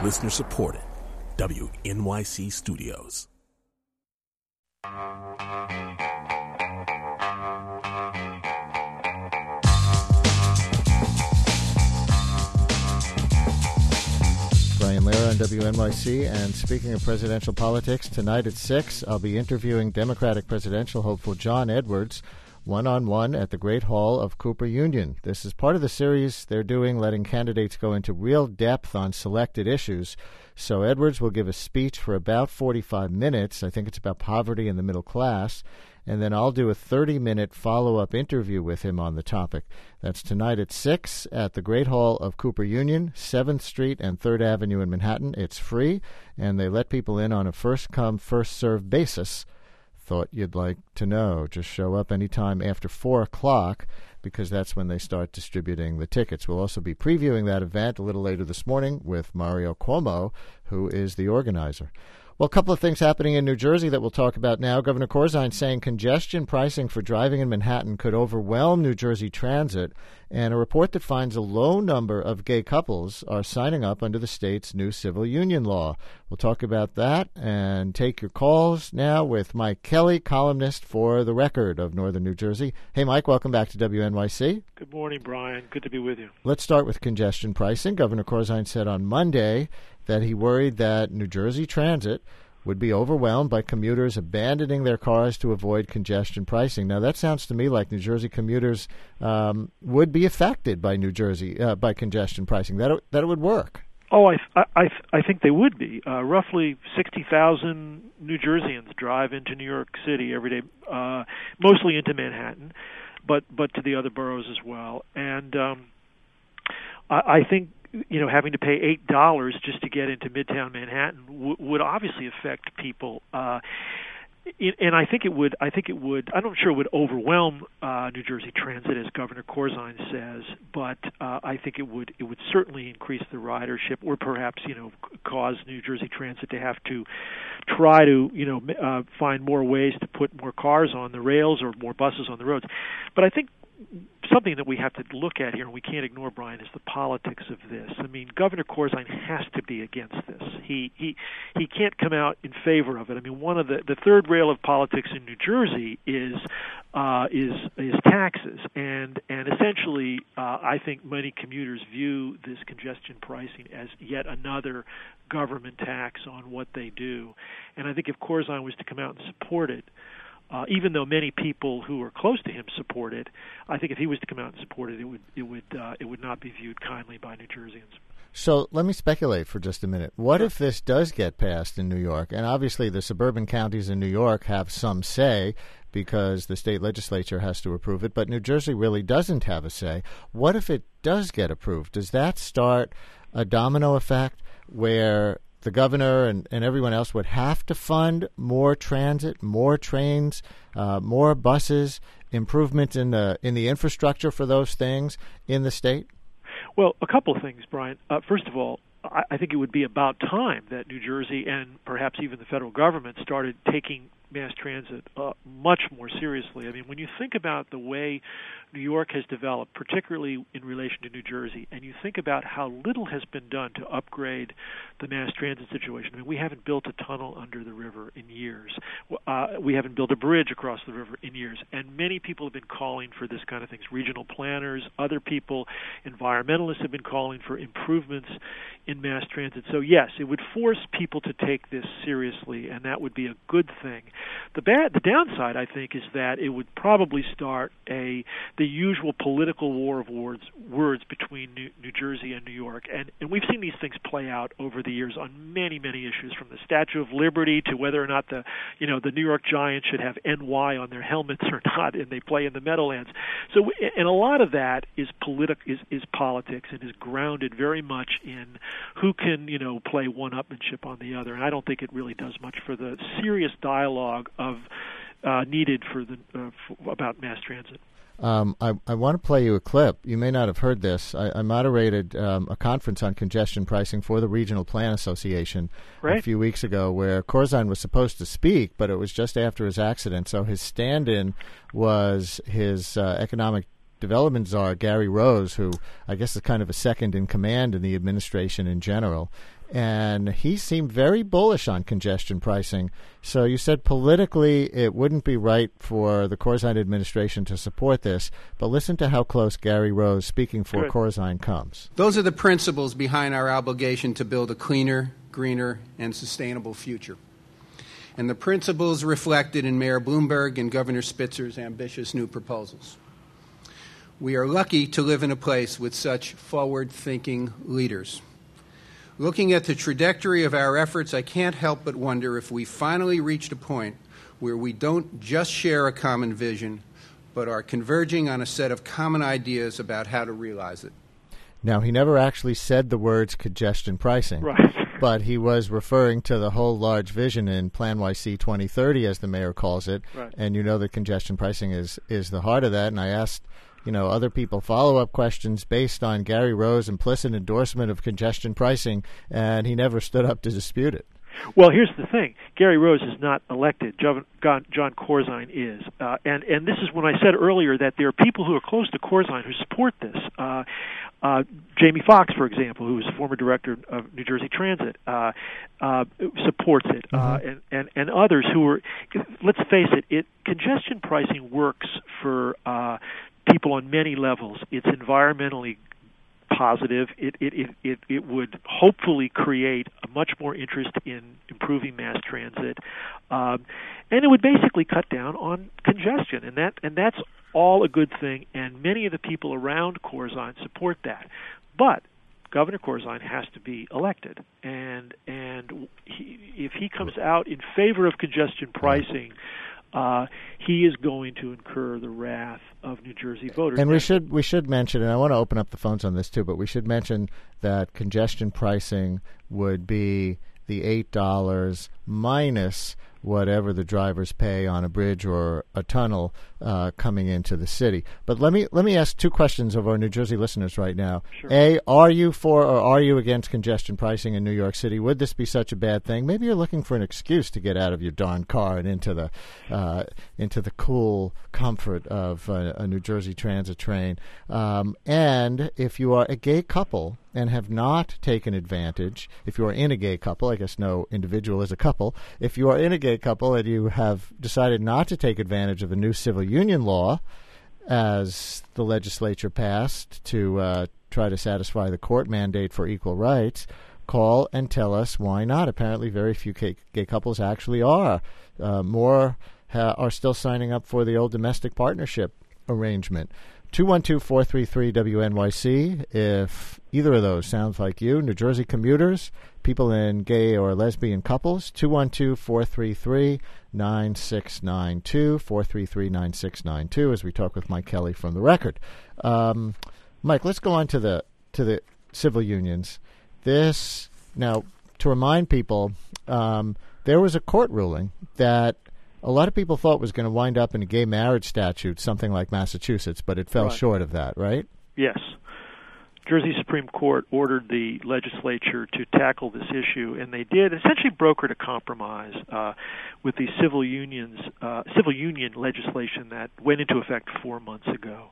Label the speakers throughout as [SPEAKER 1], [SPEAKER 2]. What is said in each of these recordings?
[SPEAKER 1] Listener supported. WNYC Studios.
[SPEAKER 2] Brian Lehrer on WNYC, and speaking of presidential politics, tonight at 6, I'll be interviewing Democratic presidential hopeful John Edwards, one-on-one at the Great Hall of Cooper Union. This is part of the series they're doing, letting candidates go into real depth on selected issues. So Edwards will give a speech for about 45 minutes. I think it's about poverty in the middle class. And then I'll do a 30-minute follow-up interview with him on the topic. That's tonight at 6 at the Great Hall of Cooper Union, 7th Street and 3rd Avenue in Manhattan. It's free, and they let people in on a first-come, first-served basis. Thought you'd like to know. Just show up anytime after 4 o'clock, because that's when they start distributing the tickets. We'll also be previewing that event a little later this morning with Mario Cuomo, who is the organizer. Well, a couple of things happening in New Jersey that we'll talk about now. Governor Corzine saying congestion pricing for driving in Manhattan could overwhelm New Jersey Transit, and a report that finds a low number of gay couples are signing up under the state's new civil union law. We'll talk about that and take your calls now with Mike Kelly, columnist for The Record of Northern New Jersey. Hey, Mike, welcome back to WNYC.
[SPEAKER 3] Good morning, Brian. Good to be with you.
[SPEAKER 2] Let's start with congestion pricing. Governor Corzine said on Monday that he worried that New Jersey Transit would be overwhelmed by commuters abandoning their cars to avoid congestion pricing. Now, that sounds to me like New Jersey commuters would be affected by by congestion pricing, that it would work.
[SPEAKER 3] Oh, I think they would be. Roughly 60,000 New Jerseyans drive into New York City every day, mostly into Manhattan, but to the other boroughs as well. And I think having to pay $8 just to get into Midtown Manhattan would obviously affect people, and I think it would. I'm not sure it would overwhelm New Jersey Transit, as Governor Corzine says, but I think it would certainly increase the ridership, or perhaps cause New Jersey Transit to have to try to find more ways to put more cars on the rails or more buses on the roads. But I think something that we have to look at here, and we can't ignore, Brian, is the politics of this. I mean, Governor Corzine has to be against this. He can't come out in favor of it. I mean, one of the third rail of politics in New Jersey is taxes, and essentially, I think many commuters view this congestion pricing as yet another government tax on what they do. And I think if Corzine was to come out and support it, even though many people who are close to him support it, I think if he was to come out and support it, it would not be viewed kindly by New Jerseyans.
[SPEAKER 2] So let me speculate for just a minute. What if this does get passed in New York? And obviously the suburban counties in New York have some say because the state legislature has to approve it, but New Jersey really doesn't have a say. What if it does get approved? Does that start a domino effect where the governor and everyone else would have to fund more transit, more trains, more buses, improvements in the infrastructure for those things in the state?
[SPEAKER 3] Well, a couple of things, Brian. First of all, I think it would be about time that New Jersey and perhaps even the federal government started taking mass transit much more seriously. I mean, when you think about the way New York has developed, particularly in relation to New Jersey, and you think about how little has been done to upgrade the mass transit situation. I mean, we haven't built a tunnel under the river in years. We haven't built a bridge across the river in years. And many people have been calling for this kind of things. Regional planners, other people, environmentalists have been calling for improvements in mass transit. So, yes, it would force people to take this seriously, and that would be a good thing. The downside, I think, is that it would probably start the usual political war of words between New Jersey and New York, and we've seen these things play out over the years on many issues, from the Statue of Liberty to whether or not the New York Giants should have NY on their helmets or not, and they play in the Meadowlands. So, and a lot of that is politics and is grounded very much in who can play one-upmanship on the other, and I don't think it really does much for the serious dialogue of needed about mass transit.
[SPEAKER 2] I want to play you a clip. You may not have heard this. I moderated a conference on congestion pricing for the Regional Plan Association a few weeks ago, where Corzine was supposed to speak, but it was just after his accident. So his stand-in was his economic development czar, Gary Rose, who I guess is kind of a second in command in the administration in general. and he seemed very bullish on congestion pricing. So you said politically it wouldn't be right for the Corzine administration to support this, but listen to how close Gary Rose, speaking for Corzine, comes.
[SPEAKER 4] Those are the principles behind our obligation to build a cleaner, greener, and sustainable future. And the principles reflected in Mayor Bloomberg and Governor Spitzer's ambitious new proposals. We are lucky to live in a place with such forward-thinking leaders. Looking at the trajectory of our efforts, I can't help but wonder if we finally reached a point where we don't just share a common vision, but are converging on a set of common ideas about how to realize it.
[SPEAKER 2] Now, he never actually said the words congestion pricing,
[SPEAKER 3] right,
[SPEAKER 2] but he was referring to the whole large vision in Plan YC 2030, as the mayor calls it,
[SPEAKER 3] right.
[SPEAKER 2] And you know that congestion pricing is the heart of that, and I asked other people follow-up questions based on Gary Rose's implicit endorsement of congestion pricing, and he never stood up to dispute it.
[SPEAKER 3] Well, here's the thing. Gary Rose is not elected. John Corzine is. And this is when I said earlier that there are people who are close to Corzine who support this. Jamie Foxx, for example, who is a former director of New Jersey Transit, supports it. And others who are, let's face it, congestion pricing works for people on many levels. It's environmentally positive. It would hopefully create a much more interest in improving mass transit, and it would basically cut down on congestion, and that's all a good thing. And many of the people around Corzine support that, but Governor Corzine has to be elected, and if he comes out in favor of congestion pricing, he is going to incur the wrath of New Jersey voters.
[SPEAKER 2] And we should mention, and I want to open up the phones on this too, but we should mention that congestion pricing would be the $8 minus whatever the drivers pay on a bridge or a tunnel coming into the city. But let me ask two questions of our New Jersey listeners right now.
[SPEAKER 3] Sure.
[SPEAKER 2] A, are you for or are you against congestion pricing in New York City? Would this be such a bad thing? Maybe you're looking for an excuse to get out of your darn car and into the cool comfort of a New Jersey Transit train. And if you are a gay couple and have not taken advantage, if you are in a gay couple, I guess no individual is a couple, if you are in a gay couple and you have decided not to take advantage of the new civil union law as the legislature passed to try to satisfy the court mandate for equal rights, call and tell us why not. Apparently very few gay couples actually are. More are still signing up for the old domestic partnership arrangement. 212-433-WNYC if either of those sounds like you. New Jersey commuters, people in gay or lesbian couples, 212-433-9692, 433-9692 as we talk with Mike Kelly from The Record. Mike, let's go on to the civil unions. This, now, to remind people, there was a court ruling that a lot of people thought was going to wind up in a gay marriage statute, something like Massachusetts, but it fell short of that, right?
[SPEAKER 3] Yes. Jersey Supreme Court ordered the legislature to tackle this issue, and they did. Essentially brokered a compromise with the civil union legislation that went into effect 4 months ago.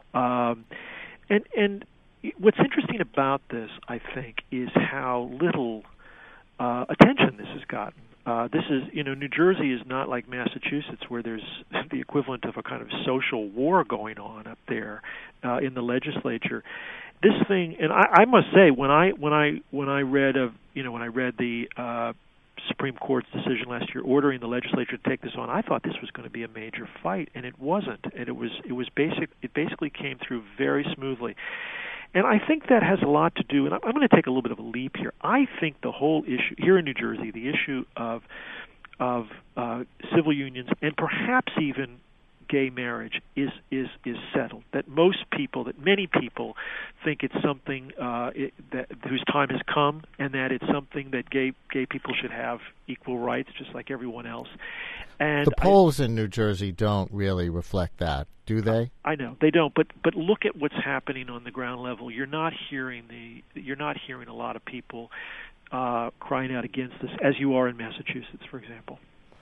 [SPEAKER 3] And what's interesting about this, I think, is how little attention this has gotten. This is, New Jersey is not like Massachusetts, where there's the equivalent of a kind of social war going on up there in the legislature. This thing, and I must say, when I read the Supreme Court's decision last year ordering the legislature to take this on, I thought this was going to be a major fight, and it wasn't. And it basically came through very smoothly. And I think that has a lot to do, and I'm going to take a little bit of a leap here. I think the whole issue here in New Jersey, the issue of civil unions and perhaps even gay marriage is settled. That many people think it's something whose time has come, and that it's something that gay people should have equal rights, just like everyone else. And
[SPEAKER 2] the polls in New Jersey don't really reflect that, do they?
[SPEAKER 3] I know they don't, but look at what's happening on the ground level. You're not hearing a lot of people crying out against this, as you are in Massachusetts, for example.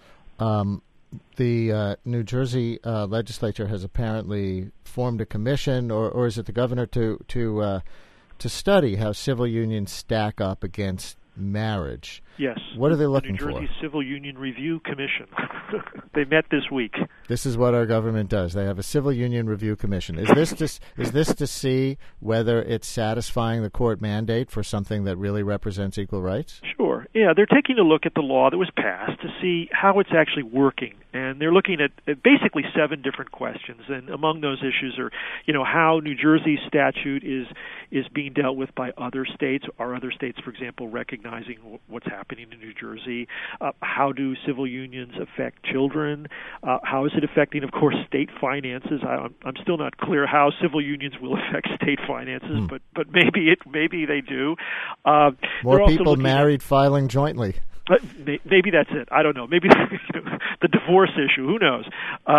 [SPEAKER 2] The New Jersey legislature has apparently formed a commission, or is it the governor, to study how civil unions stack up against marriage.
[SPEAKER 3] Yes.
[SPEAKER 2] What are they looking
[SPEAKER 3] the New Jersey
[SPEAKER 2] for?
[SPEAKER 3] Civil Union Review Commission. They met this week.
[SPEAKER 2] This is what our government does. They have a Civil Union Review Commission. Is this to see whether it's satisfying the court mandate for something that really represents equal rights?
[SPEAKER 3] Sure. Yeah, they're taking a look at the law that was passed to see how it's actually working. And they're looking at basically 7 different questions. And among those issues are, how New Jersey's statute is being dealt with by other states. Are other states, for example, recognizing what's happening in New Jersey? How do civil unions affect children? How is it affecting, of course, state finances? I'm still not clear how civil unions will affect state finances, but maybe they do.
[SPEAKER 2] More people married filing jointly.
[SPEAKER 3] Maybe that's it. I don't know. Maybe the divorce issue. Who knows?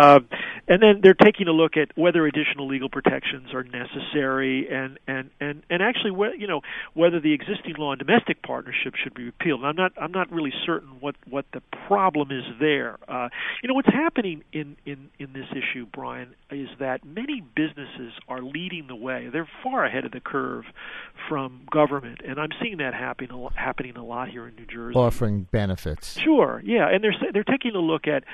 [SPEAKER 3] And then they're taking a look at whether additional legal protections are necessary, and actually, whether the existing law on domestic partnership should be repealed. And I'm not really certain what the problem is there. What's happening in this issue, Brian, is that many businesses are leading the way. They're far ahead of the curve from government, and I'm seeing that happening a lot here in New Jersey.
[SPEAKER 2] Offering benefits.
[SPEAKER 3] Sure, yeah, and they're taking a look at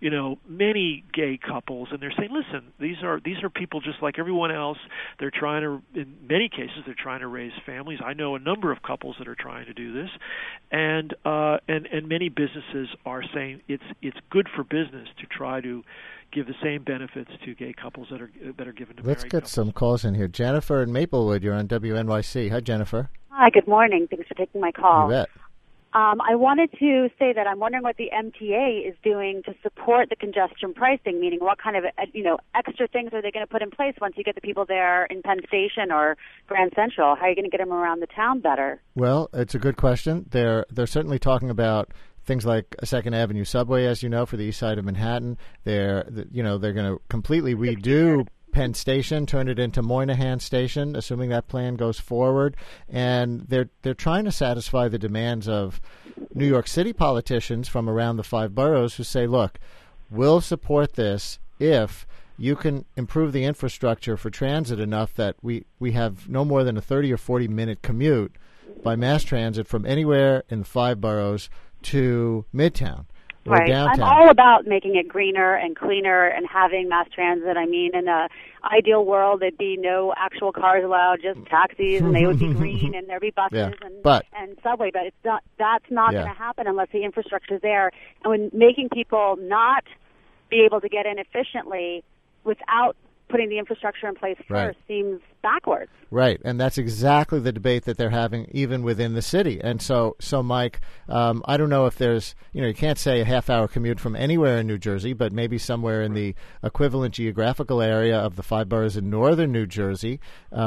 [SPEAKER 3] many gay couples, and they're saying, listen, these are people just like everyone else. They're trying to, in many cases, they're trying to raise families. I know a number of couples that are trying to do this, and many businesses are saying it's good for business to try to give the same benefits to gay couples that are given to married
[SPEAKER 2] Let's get
[SPEAKER 3] couples.
[SPEAKER 2] some calls in here. Jennifer in Maplewood, you're on WNYC. Hi, Jennifer.
[SPEAKER 5] Hi, good morning. Thanks for taking my call.
[SPEAKER 2] You bet.
[SPEAKER 5] I wanted to say that I'm wondering what the MTA is doing to support the congestion pricing, meaning what kind of, extra things are they going to put in place once you get the people there in Penn Station or Grand Central? How are you going to get them around the town better?
[SPEAKER 2] Well, it's a good question. They're certainly talking about things like a Second Avenue subway, as you know, for the east side of Manhattan. They're going to completely redo Penn Station, turn it into Moynihan Station, assuming that plan goes forward. And they're trying to satisfy the demands of New York City politicians from around the 5 boroughs who say, look, we'll support this if you can improve the infrastructure for transit enough that we have no more than a 30 or 40-minute commute by mass transit from anywhere in the 5 boroughs to Midtown.
[SPEAKER 5] Right.
[SPEAKER 2] Downtown.
[SPEAKER 5] I'm all about making it greener and cleaner and having mass transit. I mean, in an ideal world, there'd be no actual cars allowed, just taxis, and they would be green, and there'd be buses and subway. But that's not going to happen unless the infrastructure is there. And when making people not be able to get in efficiently without putting the infrastructure in place first seems backwards.
[SPEAKER 2] Right, and that's exactly the debate that they're having even within the city. And so Mike, I don't know if there's, you can't say a half-hour commute from anywhere in New Jersey, but maybe somewhere in the equivalent geographical area of the 5 boroughs in northern New Jersey.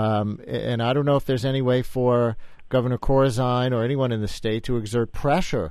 [SPEAKER 2] And I don't know if there's any way for Governor Corzine or anyone in the state to exert pressure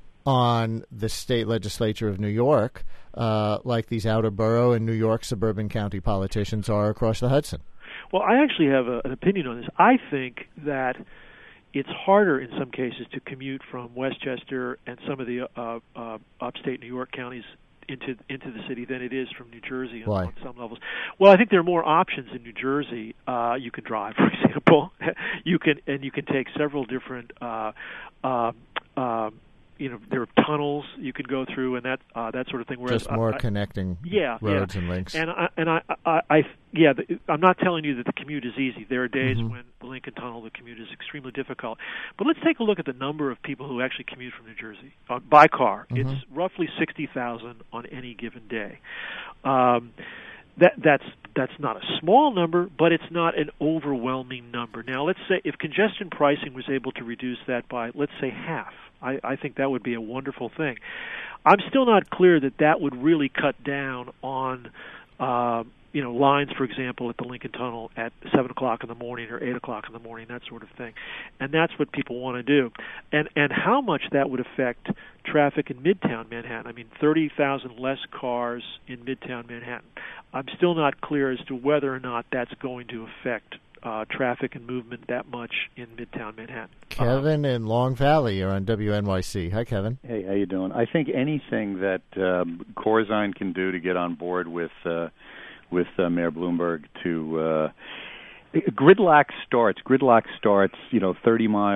[SPEAKER 2] on the state legislature of New York, like these outer borough and New York suburban county politicians are across the Hudson.
[SPEAKER 3] Well, I actually have an opinion on this. I think that it's harder in some cases to commute from Westchester and some of the upstate New York counties into the city than it is from New Jersey on some levels. Well, I think there are more options in New Jersey. You can drive, for example. You can take several different there are tunnels you can go through and that sort of thing. Whereas
[SPEAKER 2] just more connecting roads and links.
[SPEAKER 3] I'm not telling you that the commute is easy. There are days when the Lincoln Tunnel, the commute is extremely difficult. But let's take a look at the number of people who actually commute from New Jersey by car. It's roughly 60,000 on any given day. That's not a small number, but it's not an overwhelming number. Now, let's say if congestion pricing was able to reduce that by, let's say, half, I think that would be a wonderful thing. I'm still not clear that would really cut down on lines, for example, at the Lincoln Tunnel at 7 o'clock in the morning or 8 o'clock in the morning, that sort of thing. And that's what people want to do. And how much that would affect traffic in Midtown Manhattan. I mean, 30,000 less cars in Midtown Manhattan. I'm still not clear as to whether or not that's going to affect traffic and movement that much in Midtown Manhattan.
[SPEAKER 2] Kevin in Long Valley, you're on WNYC. Hi, Kevin.
[SPEAKER 6] Hey, how you doing? I think anything that Corzine can do to get on board with Mayor Bloomberg to gridlock starts 30 miles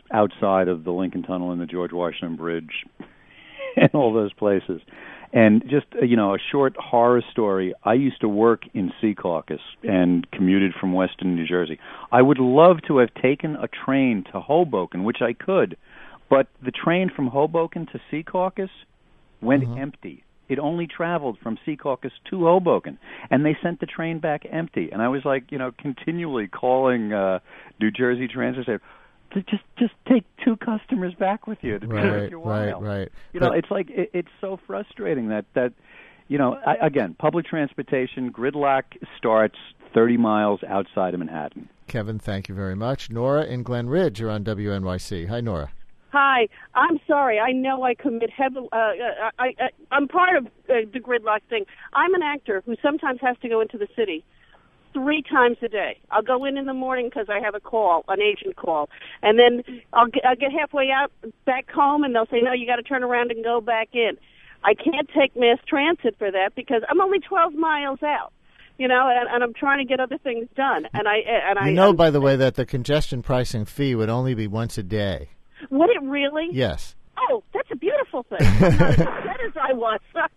[SPEAKER 6] outside of the Lincoln Tunnel and the George Washington Bridge and all those places. And just, a short horror story. I used to work in Secaucus and commuted from Western New Jersey. I would love to have taken a train to Hoboken, which I could, but the train from Hoboken to Secaucus went empty. It only traveled from Secaucus to Hoboken, and they sent the train back empty. And I was continually calling New Jersey Transit saying, just take 2 customers back with you to take your while.
[SPEAKER 2] Right.
[SPEAKER 6] It's like it's so frustrating that again, public transportation gridlock starts 30 miles outside of Manhattan.
[SPEAKER 2] Kevin, thank you very much. Nora in Glen Ridge, you're on WNYC. Hi, Nora.
[SPEAKER 7] Hi, I'm sorry. I know I commit heavy. I'm part of the gridlock thing. I'm an actor who sometimes has to go into the city 3 times a day. I'll go in the morning because I have a call, an agent call, and then I'll get halfway out back home, and they'll say, no, you got to turn around and go back in. I can't take mass transit for that because I'm only 12 miles out, and I'm trying to get other things done.
[SPEAKER 2] By the way, that the congestion pricing fee would only be once a day.
[SPEAKER 7] Would it really?
[SPEAKER 2] Yes.
[SPEAKER 7] Oh, that's a beautiful thing. I'm not as upset as I was. But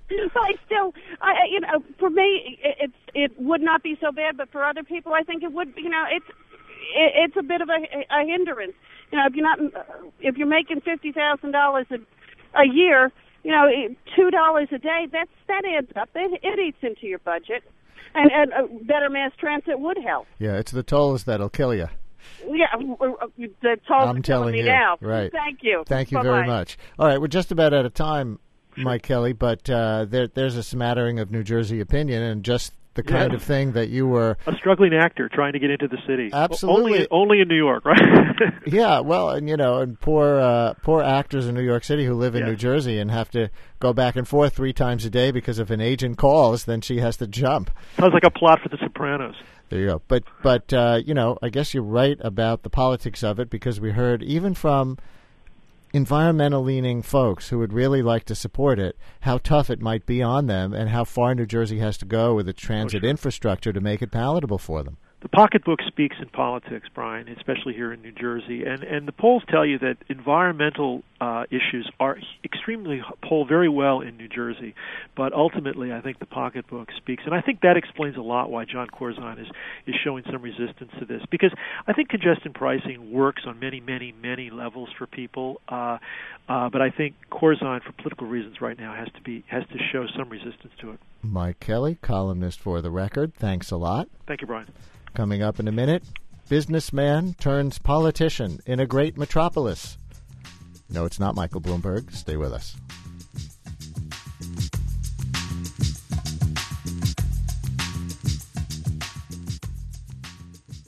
[SPEAKER 7] for me, it would not be so bad, but for other people, I think it would. It's a bit of a hindrance. If you're making $50,000 a year, $2 a day, that adds up. It eats into your budget, and better mass transit would help.
[SPEAKER 2] Yeah, it's the tolls that'll kill you.
[SPEAKER 7] Yeah, the tolls
[SPEAKER 2] I'm telling you
[SPEAKER 7] now.
[SPEAKER 2] Right.
[SPEAKER 7] Thank you.
[SPEAKER 2] Thank you
[SPEAKER 7] Bye-bye.
[SPEAKER 2] very much. All right, we're just about out of time, Mike Kelly, but there's a smattering of New Jersey opinion and just the kind of thing that you were...
[SPEAKER 3] A struggling actor trying to get into the city.
[SPEAKER 2] Absolutely.
[SPEAKER 3] Only in New York, right?
[SPEAKER 2] Yeah, well, and poor actors in New York City who live in New Jersey and have to go back and forth 3 times a day because if an agent calls, then she has to jump.
[SPEAKER 3] Sounds like a plot for The Sopranos.
[SPEAKER 2] There you go. But I guess you're right about the politics of it because we heard even from environmental-leaning folks who would really like to support it, how tough it might be on them and how far New Jersey has to go with its transit infrastructure to make it palatable for them.
[SPEAKER 3] The pocketbook speaks in politics, Brian, especially here in New Jersey. And the polls tell you that environmental issues poll very well in New Jersey. But ultimately, I think the pocketbook speaks. And I think that explains a lot why Jon Corzine is showing some resistance to this. Because I think congestion pricing works on many, many, many levels for people. But I think Corzine, for political reasons right now, has to show some resistance to it. Mike
[SPEAKER 2] Kelly, columnist for The Record. Thanks a lot.
[SPEAKER 3] Thank you, Brian.
[SPEAKER 2] Coming up in a minute, businessman turns politician in a great metropolis. No, it's not Michael Bloomberg. Stay with us.